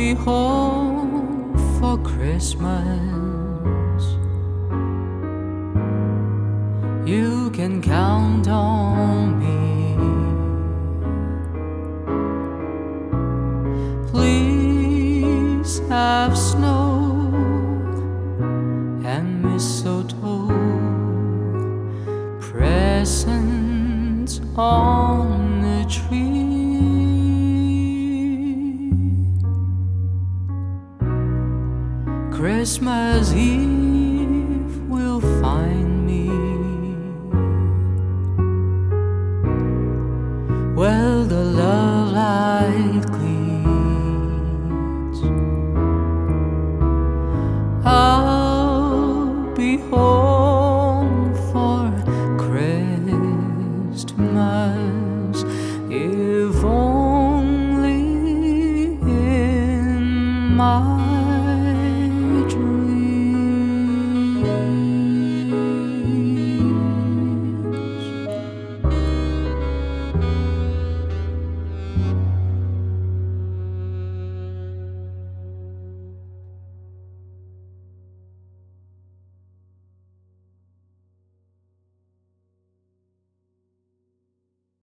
be home for Christmas. You can count on me. Please have snow and mistletoe, presents on the tree. Christmas Eve will find me where the love light gleams. I'll be home